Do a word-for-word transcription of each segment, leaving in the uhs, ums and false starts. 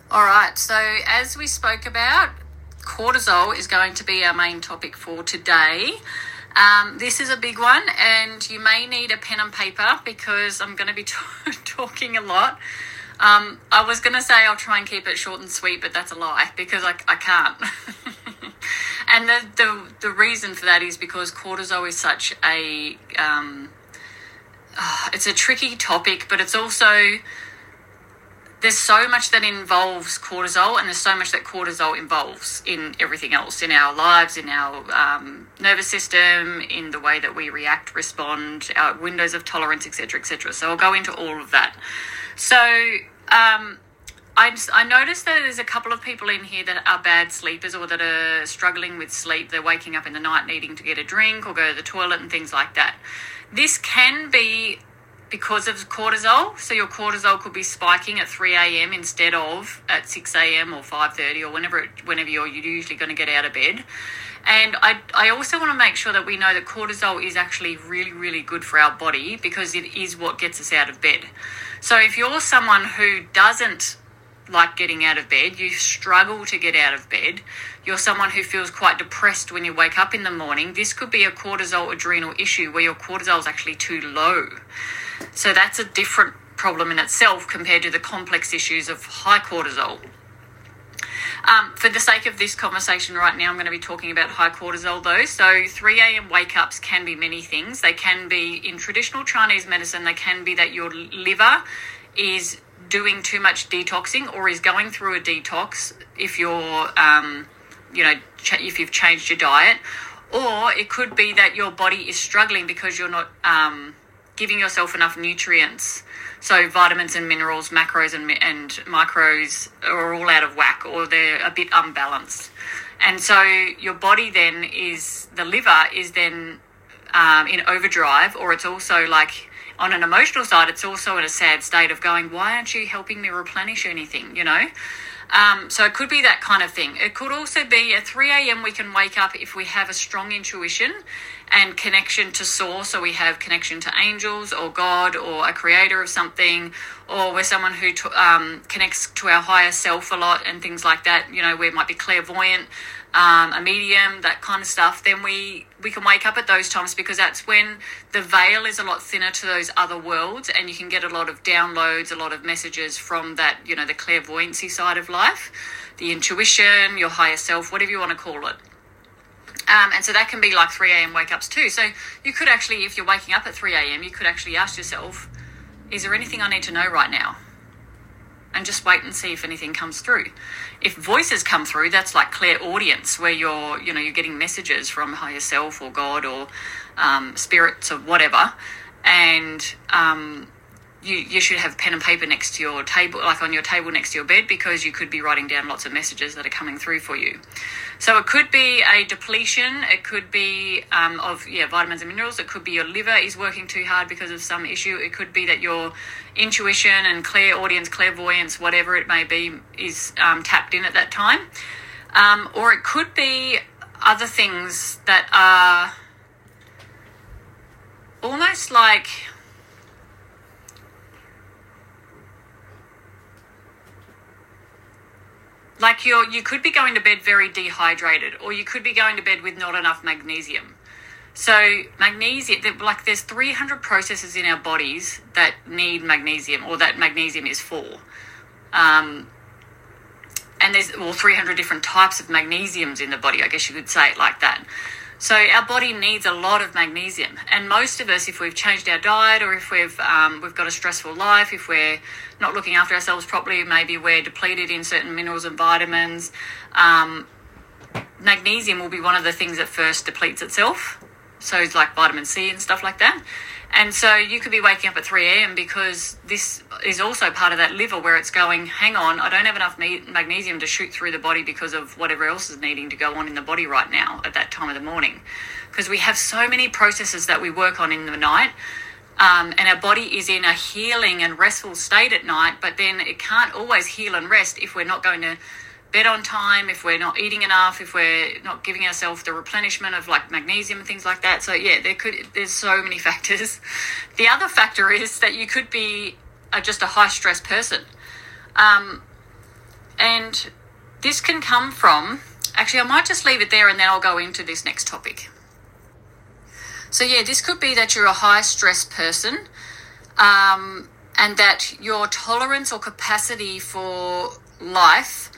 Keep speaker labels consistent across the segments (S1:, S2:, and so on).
S1: All right, so as we spoke about, cortisol is going to be our main topic for today. Um, this is a big one, and you may need a pen and paper because I'm going to be t- talking a lot. Um, I was going to say I'll try and keep it short and sweet, but that's a lie because I, I can't. And the, the the reason for that is because cortisol is such a um, oh, it's a tricky topic, but it's also there's so much that involves cortisol, and there's so much that cortisol involves in everything else, in our lives, in our um, nervous system, in the way that we react, respond, our windows of tolerance, et cetera, et cetera. So I'll go into all of that. So um, I, just, I noticed that there's a couple of people in here that are bad sleepers or that are struggling with sleep. They're waking up in the night needing to get a drink or go to the toilet and things like that. This can be because of cortisol. So your cortisol could be spiking at three a.m. instead of at six a.m. or five thirty or whenever it, whenever you're usually going to get out of bed. And I, I also want to make sure that we know that cortisol is actually really, really good for our body because it is what gets us out of bed. So if you're someone who doesn't like getting out of bed, you struggle to get out of bed, you're someone who feels quite depressed when you wake up in the morning, this could be a cortisol adrenal issue where your cortisol is actually too low. So that's a different problem in itself compared to the complex issues of high cortisol. Um, for the sake of this conversation right now, I'm going to be talking about high cortisol though. So three a.m. wake-ups can be many things. They can be, in traditional Chinese medicine, they can be that your liver is doing too much detoxing or is going through a detox if you're, um, you know, ch- if you've changed your diet. Or it could be that your body is struggling because you're not um, giving yourself enough nutrients. So vitamins and minerals, macros and, and micros are all out of whack or they're a bit unbalanced. And so your body then is, the liver is then um, in overdrive, or it's also like on an emotional side, it's also in a sad state of going, why aren't you helping me replenish anything, you know? Um, so it could be that kind of thing. It could also be at three a.m. we can wake up if we have a strong intuition and connection to source, so we have connection to angels or God or a creator of something, or we're someone who t- um, connects to our higher self a lot and things like that, you know, we might be clairvoyant, um, a medium, that kind of stuff, then we, we can wake up at those times because that's when the veil is a lot thinner to those other worlds and you can get a lot of downloads, a lot of messages from that, you know, the clairvoyancy side of life, the intuition, your higher self, whatever you want to call it. Um, and so that can be like three a.m. wake-ups too. So you could actually, if you're waking up at three a.m., you could actually ask yourself, is there anything I need to know right now? And just wait and see if anything comes through. If voices come through, that's like clairaudience, where you're, you know, you're getting messages from higher self or God or um, spirits or whatever. And um, you, you should have pen and paper next to your table, like on your table next to your bed, because you could be writing down lots of messages that are coming through for you. So it could be a depletion. It could be um, of yeah vitamins and minerals. It could be your liver is working too hard because of some issue. It could be that your intuition and clairaudience, clairvoyance, whatever it may be, is um, tapped in at that time. Um, or it could be other things that are almost like Like you're, you could be going to bed very dehydrated, or you could be going to bed with not enough magnesium. So magnesium, like there's three hundred processes in our bodies that need magnesium, or that magnesium is for. Um, and there's, well, three hundred different types of magnesiums in the body, I guess you could say it like that. So our body needs a lot of magnesium, and most of us, if we've changed our diet, or if we've um, we've got a stressful life, if we're not looking after ourselves properly, maybe we're depleted in certain minerals and vitamins, um, magnesium will be one of the things that first depletes itself. So it's like vitamin C and stuff like that. And so you could be waking up at three a.m. because this is also part of that liver where it's going, hang on, I don't have enough magnesium to shoot through the body because of whatever else is needing to go on in the body right now at that time of the morning. Because we have so many processes that we work on in the night, um, and our body is in a healing and restful state at night, but then it can't always heal and rest if we're not going to bed on time, if we're not eating enough, if we're not giving ourselves the replenishment of like magnesium and things like that. So yeah, there could there's so many factors. The other factor is that you could be a, just a high stress person. Um, And this can come from, actually, I might just leave it there and then I'll go into this next topic. So yeah, this could be that you're a high stress person, um, and that your tolerance or capacity for life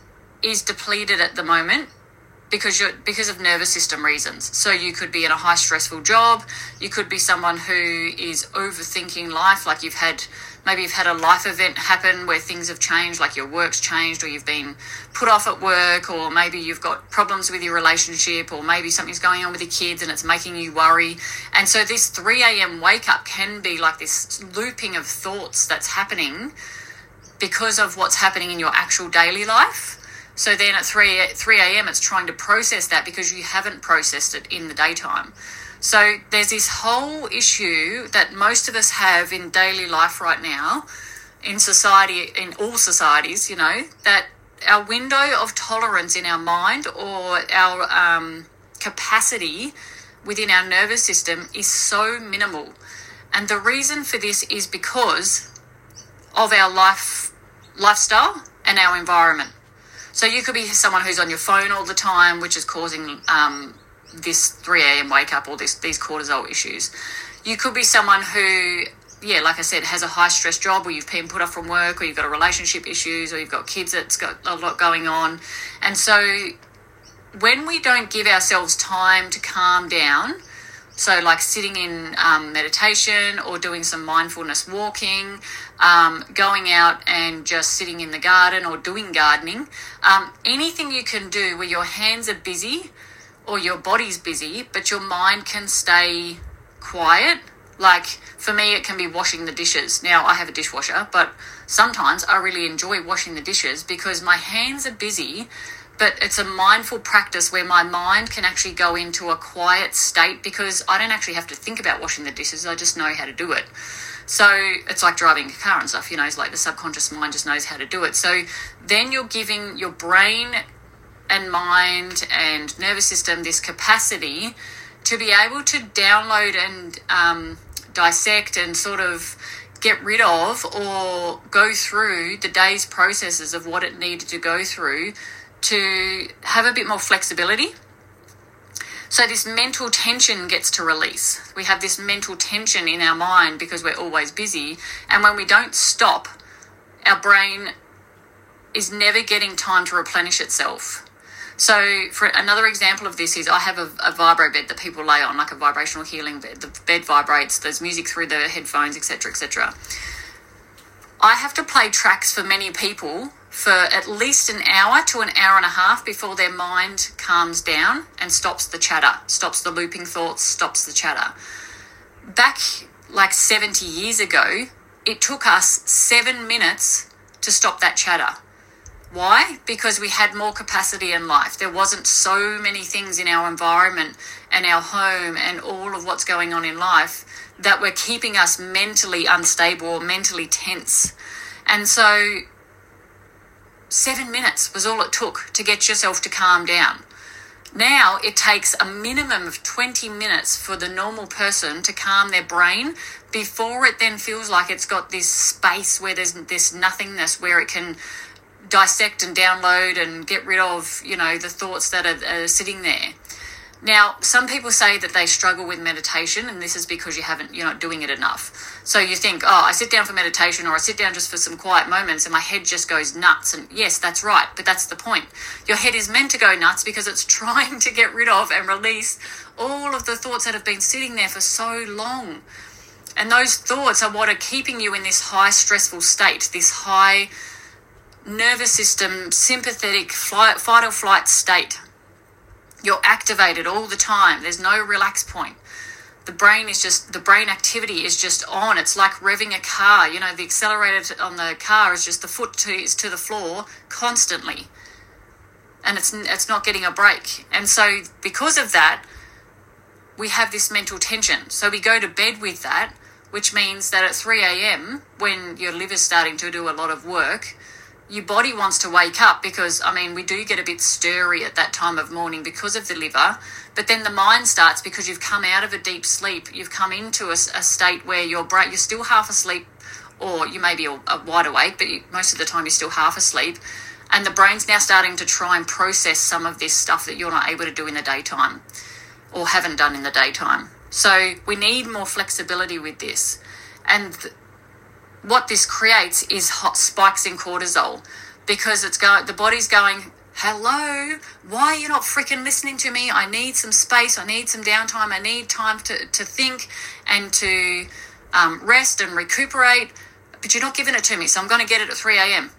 S1: is depleted at the moment because you're because of nervous system reasons. So you could be in a high stressful job. You could be someone who is overthinking life, like you've had maybe you've had a life event happen where things have changed, like your work's changed, or you've been put off at work, or maybe you've got problems with your relationship, or maybe something's going on with your kids and it's making you worry. And so this three a.m. wake up can be like this looping of thoughts that's happening because of what's happening in your actual daily life. So then at three a.m. it's trying to process that because you haven't processed it in the daytime. So there's this whole issue that most of us have in daily life right now, in society, in all societies, you know, that our window of tolerance in our mind or our um, capacity within our nervous system is so minimal. And the reason for this is because of our life lifestyle and our environment. So you could be someone who's on your phone all the time, which is causing um, this three a.m. wake up or this, these cortisol issues. You could be someone who, yeah, like I said, has a high stress job, or you've been put off from work, or you've got a relationship issues, or you've got kids that's got a lot going on. And so when we don't give ourselves time to calm down, so like sitting in um, meditation or doing some mindfulness walking, um, going out and just sitting in the garden or doing gardening, um, anything you can do where your hands are busy or your body's busy, but your mind can stay quiet. Like for me, it can be washing the dishes. Now I have a dishwasher, but sometimes I really enjoy washing the dishes because my hands are busy, but it's a mindful practice where my mind can actually go into a quiet state because I don't actually have to think about washing the dishes. I just know how to do it. So it's like driving a car and stuff, you know, it's like the subconscious mind just knows how to do it. So then you're giving your brain and mind and nervous system this capacity to be able to download and um, dissect and sort of get rid of or go through the day's processes of what it needed to go through to have a bit more flexibility. So this mental tension gets to release. We have this mental tension in our mind because we're always busy. And when we don't stop, our brain is never getting time to replenish itself. So for another example of this is I have a, a vibro bed that people lay on, like a vibrational healing bed. The bed vibrates, there's music through the headphones, et cetera, et cetera. I have to play tracks for many people for at least an hour to an hour and a half before their mind calms down and stops the chatter, stops the looping thoughts, stops the chatter. Back like seventy years ago, it took us seven minutes to stop that chatter. Why? Because we had more capacity in life. There wasn't so many things in our environment and our home and all of what's going on in life that were keeping us mentally unstable or mentally tense. And so seven minutes was all it took to get yourself to calm down. Now it takes a minimum of twenty minutes for the normal person to calm their brain before it then feels like it's got this space where there's this nothingness where it can dissect and download and get rid of, you know, the thoughts that are, are sitting there. Now, some people say that they struggle with meditation, and this is because you haven't, you're not doing it enough. So you think, oh, I sit down for meditation, or I sit down just for some quiet moments and my head just goes nuts. And yes, that's right, but that's the point. Your head is meant to go nuts because it's trying to get rid of and release all of the thoughts that have been sitting there for so long. And those thoughts are what are keeping you in this high stressful state, this high nervous system, sympathetic flight, fight or flight state. You're activated all the time. There's no relax point. The brain is just, the brain activity is just on. It's like revving a car. You know, the accelerator on the car is just the foot to, is to the floor constantly. And it's it's not getting a break. And so because of that, we have this mental tension. So we go to bed with that, which means that at three a.m., when your liver's starting to do a lot of work, your body wants to wake up because, I mean, we do get a bit stirry at that time of morning because of the liver, but then the mind starts because you've come out of a deep sleep. You've come into a, a state where your brain, you're still half asleep, or you may be a, a wide awake, but you, most of the time you're still half asleep. And the brain's now starting to try and process some of this stuff that you're not able to do in the daytime or haven't done in the daytime. So we need more flexibility with this. And th- what this creates is hot spikes in cortisol, because it's go- the body's going, hello, why are you not freaking listening to me? I need some space. I need some downtime. I need time to, to think and to um, rest and recuperate. But you're not giving it to me, so I'm going to get it at three a.m.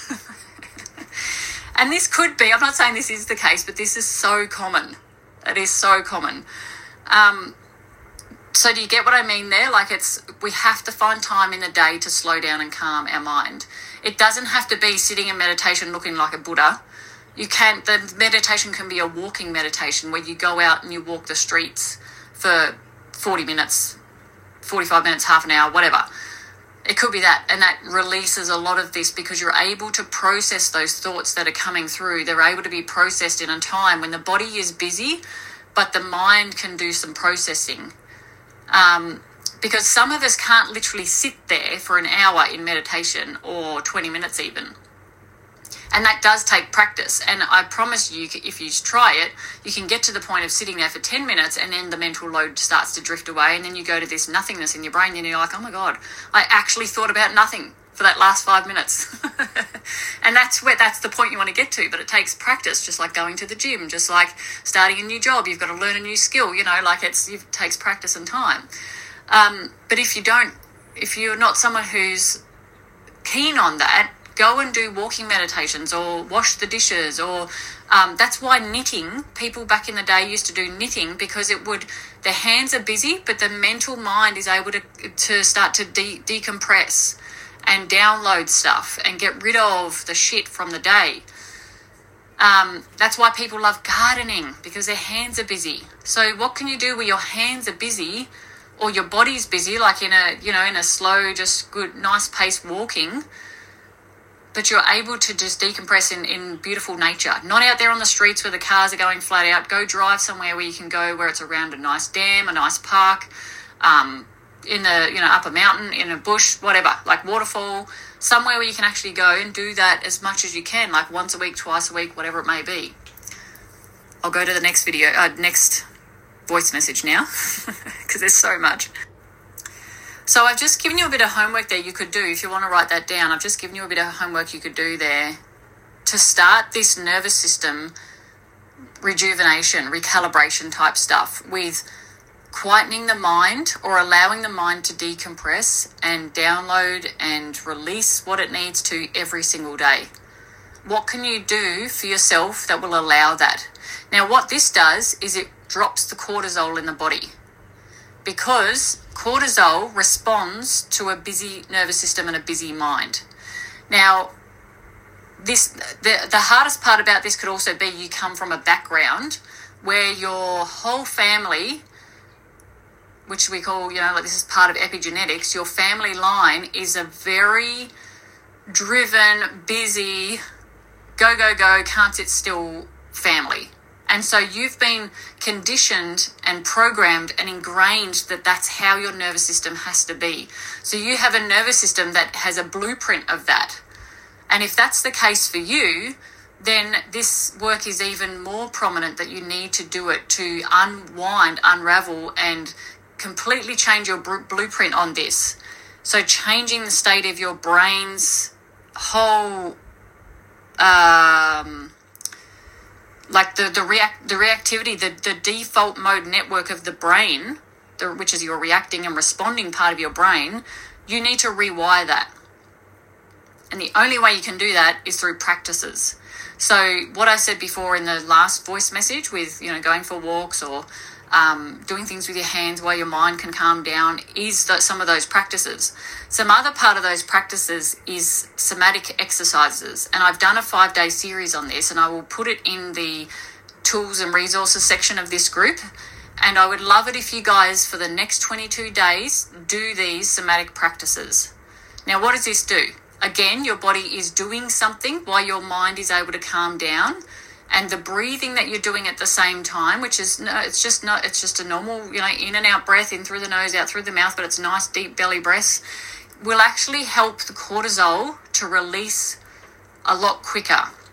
S1: And this could be, I'm not saying this is the case, but this is so common. It is so common. Um, so do you get what I mean there? Like it's, we have to find time in the day to slow down and calm our mind. It doesn't have to be sitting in meditation looking like a Buddha. You can, the meditation can be a walking meditation where you go out and you walk the streets for forty minutes, forty-five minutes, half an hour, whatever. It could be that, and that releases a lot of this because you're able to process those thoughts that are coming through. They're able to be processed in a time when the body is busy, but the mind can do some processing. Um, because some of us can't literally sit there for an hour in meditation or twenty minutes even. And that does take practice. And I promise you, if you try it, you can get to the point of sitting there for ten minutes and then the mental load starts to drift away. And then you go to this nothingness in your brain and you're like, oh my God, I actually thought about nothing for that last five minutes. And that's where, that's the point you want to get to. But it takes practice, just like going to the gym, just like starting a new job. You've got to learn a new skill, you know, like it's, it takes practice and time. Um, but if you don't, if you're not someone who's keen on that, go and do walking meditations or wash the dishes, or um, that's why knitting, people back in the day used to do knitting, because it would, their hands are busy, but the mental mind is able to to start to de- decompress and download stuff and get rid of the shit from the day. Um, that's why people love gardening, because their hands are busy. So what can you do where your hands are busy or your body's busy, like in a, you know, in a slow, just good, nice pace walking, but you're able to just decompress in, in beautiful nature, not out there on the streets where the cars are going flat out. Go drive somewhere where you can go where it's around a nice dam, a nice park, um, in the, you know, up a mountain, in a bush, whatever, like waterfall, somewhere where you can actually go and do that as much as you can, like once a week, twice a week, whatever it may be. I'll go to the next video, uh, next voice message now, because there's so much. So I've just given you a bit of homework there you could do if you want to write that down. I've just given you a bit of homework you could do there to start this nervous system rejuvenation, recalibration type stuff with quietening the mind, or allowing the mind to decompress and download and release what it needs to every single day. What can you do for yourself that will allow that? Now, what this does is it drops the cortisol in the body, because cortisol responds to a busy nervous system and a busy mind. Now, this the, the hardest part about this could also be you come from a background where your whole family, which we call, you know, like this is part of epigenetics, your family line is a very driven, busy, go, go, go, can't sit still family. And so you've been conditioned and programmed and ingrained that that's how your nervous system has to be. So you have a nervous system that has a blueprint of that. And if that's the case for you, then this work is even more prominent, that you need to do it to unwind, unravel, and completely change your blueprint on this. So changing the state of your brain's whole... Um, like the the react the reactivity, the, the default mode network of the brain, the, which is your reacting and responding part of your brain, you need to rewire that. And the only way you can do that is through practices. So what I said before in the last voice message with, you know, going for walks or um, doing things with your hands while your mind can calm down is the, some of those practices. Some other part of those practices is somatic exercises. And I've done a five-day series on this, and I will put it in the tools and resources section of this group. And I would love it if you guys, for the next twenty-two days, do these somatic practices. Now, what does this do? Again, your body is doing something while your mind is able to calm down. And the breathing that you're doing at the same time, which is no, it's just no, it's just a normal, you know, in and out breath, in through the nose, out through the mouth, but it's nice deep belly breaths, will actually help the cortisol to release a lot quicker.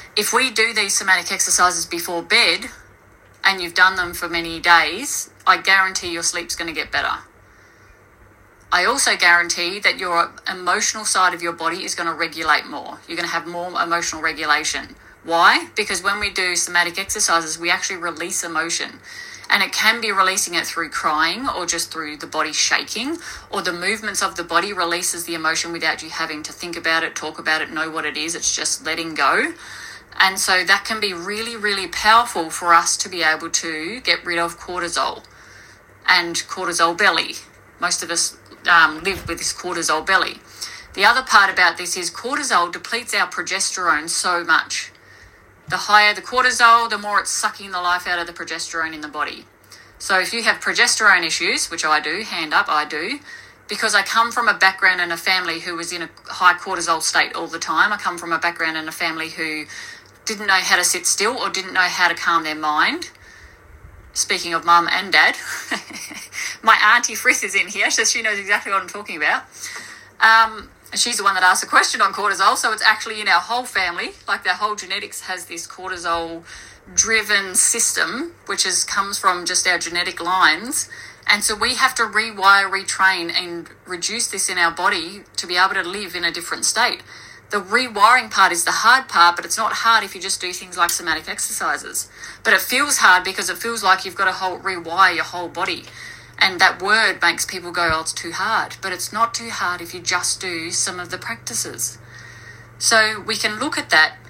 S1: If we do these somatic exercises before bed and you've done them for many days, I guarantee your sleep's going to get better. I also guarantee that your emotional side of your body is going to regulate more. You're going to have more emotional regulation. Why? Because when we do somatic exercises, we actually release emotion. And it can be releasing it through crying or just through the body shaking, or the movements of the body releases the emotion without you having to think about it, talk about it, know what it is. It's just letting go. And so that can be really, really powerful for us to be able to get rid of cortisol and cortisol belly. Most of us um, live with this cortisol belly. The other part about this is cortisol depletes our progesterone so much. The higher the cortisol, the more it's sucking the life out of the progesterone in the body. So if you have progesterone issues, which I do, hand up, I do, because I come from a background and a family who was in a high cortisol state all the time. I come from a background and a family who didn't know how to sit still or didn't know how to calm their mind. Speaking of mum and dad, my auntie Frith is in here, so she knows exactly what I'm talking about. Um, she's the one that asked a question on cortisol, so it's actually in our whole family. Like, their whole genetics has this cortisol-driven system, which is comes from just our genetic lines. And so we have to rewire, retrain, and reduce this in our body to be able to live in a different state. The rewiring part is the hard part, but it's not hard if you just do things like somatic exercises. But it feels hard because it feels like you've got to whole, rewire your whole body. And that word makes people go, oh, it's too hard. But it's not too hard if you just do some of the practices. So we can look at that.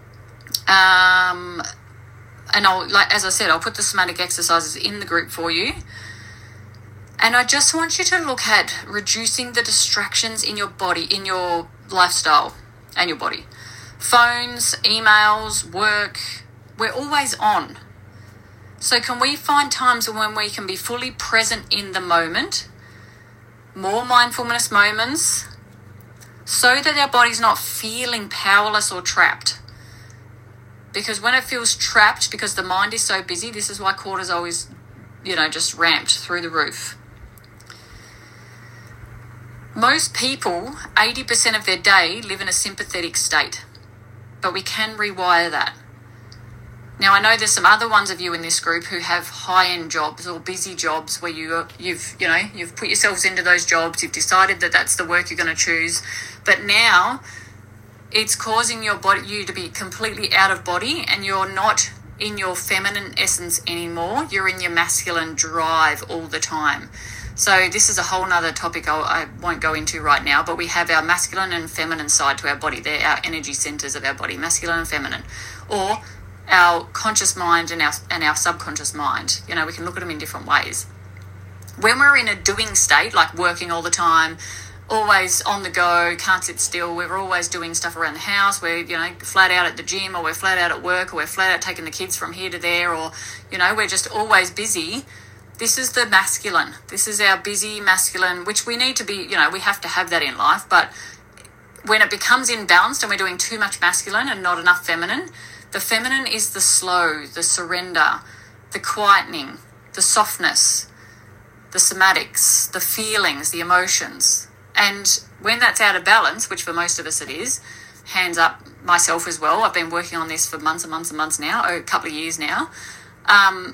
S1: Um, and I'll, like as I said, I'll put the somatic exercises in the group for you. And I just want you to look at reducing the distractions in your body, in your lifestyle and your body. Phones, emails, work, we're always on. So can we find times when we can be fully present in the moment, more mindfulness moments, so that our body's not feeling powerless or trapped? Because when it feels trapped, because the mind is so busy, this is why cortisol is, you know, just ramped through the roof. Most people, eighty percent of their day, live in a sympathetic state, but we can rewire that. Now, I know there's some other ones of you in this group who have high-end jobs or busy jobs where you, you've, you know, you've put yourselves into those jobs, you've decided that that's the work you're going to choose, but now it's causing your body, you to be completely out of body, and you're not in your feminine essence anymore. You're in your masculine drive all the time. So this is a whole nother topic I'll, I won't go into right now, but we have our masculine and feminine side to our body. They're our energy centers of our body, masculine and feminine, or our conscious mind and our and our subconscious mind. You know, we can look at them in different ways. When we're in a doing state, like working all the time, always on the go, can't sit still, we're always doing stuff around the house, we're, you know, flat out at the gym, or we're flat out at work, or we're flat out taking the kids from here to there, or, you know, we're just always busy. This is the masculine. This is our busy masculine, which we need to be, you know, we have to have that in life. But when it becomes imbalanced and we're doing too much masculine and not enough feminine, the feminine is the slow, the surrender, the quietening, the softness, the somatics, the feelings, the emotions. And when that's out of balance, which for most of us it is, hands up, myself as well, I've been working on this for months and months and months now, a couple of years now, um,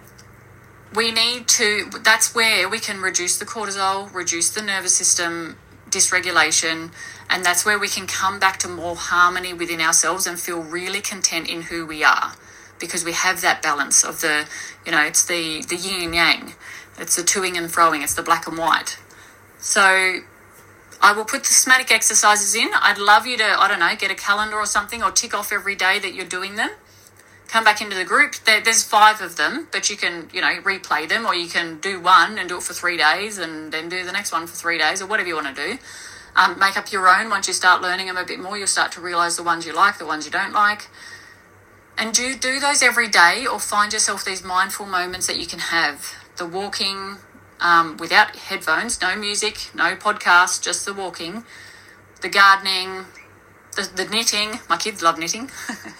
S1: we need to, that's where we can reduce the cortisol, reduce the nervous system dysregulation, and that's where we can come back to more harmony within ourselves and feel really content in who we are, because we have that balance of the, you know, it's the, the yin and yang, it's the toing and froing, it's the black and white. So I will put the somatic exercises in. I'd love you to, I don't know, get a calendar or something, or tick off every day that you're doing them. Come back into the group. There, there's five of them, but you can, you know, replay them, or you can do one and do it for three days and then do the next one for three days or whatever you want to do. Um, make up your own. Once you start learning them a bit more, you'll start to realise the ones you like, the ones you don't like. And do, do those every day, or find yourself these mindful moments that you can have. The walking um, without headphones, no music, no podcast, just the walking. The gardening, the, the knitting. My kids love knitting.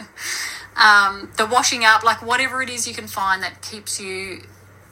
S1: Um, the washing up, like whatever it is you can find that keeps you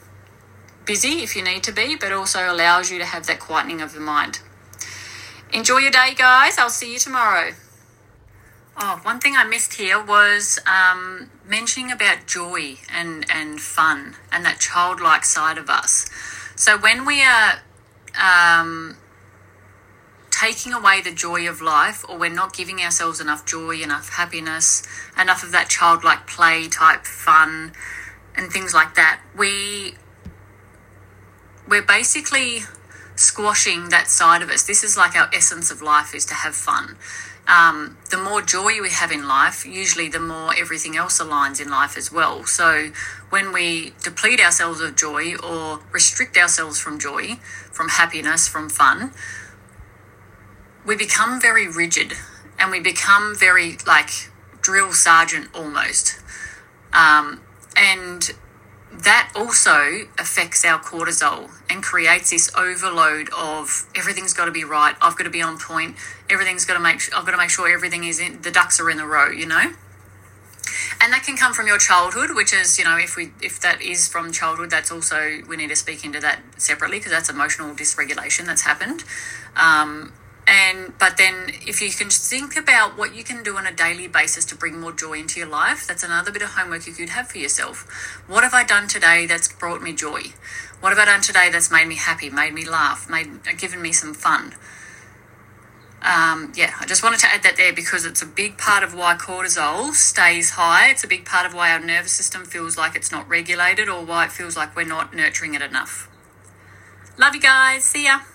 S1: busy if you need to be, but also allows you to have that quietening of the mind. Enjoy your day, guys. I'll see you tomorrow. Oh, one thing I missed here was um, mentioning about joy and, and fun and that childlike side of us. So when we are um, taking away the joy of life, or we're not giving ourselves enough joy, enough happiness, enough of that childlike play type fun and things like that, we, we're basically squashing that side of us. This is like our essence of life, is to have fun. Um, the more joy we have in life, usually the more everything else aligns in life as well. So when we deplete ourselves of joy or restrict ourselves from joy, from happiness, from fun, we become very rigid and we become very like drill sergeant almost. Um, and that also affects our cortisol and creates this overload of everything's got to be right. I've got to be on point. Everything's got to make. I've got to make sure everything is in. The ducks are in the row, you know. And that can come from your childhood, which is, you know, if we if that is from childhood, that's also, we need to speak into that separately because that's emotional dysregulation that's happened. Um, And but then if you can think about what you can do on a daily basis to bring more joy into your life, that's another bit of homework you could have for yourself. What have I done today that's brought me joy? What have I done today that's made me happy, made me laugh, made given me some fun? Um, yeah, I just wanted to add that there because it's a big part of why cortisol stays high. It's a big part of why our nervous system feels like it's not regulated, or why it feels like we're not nurturing it enough. Love you guys. See ya.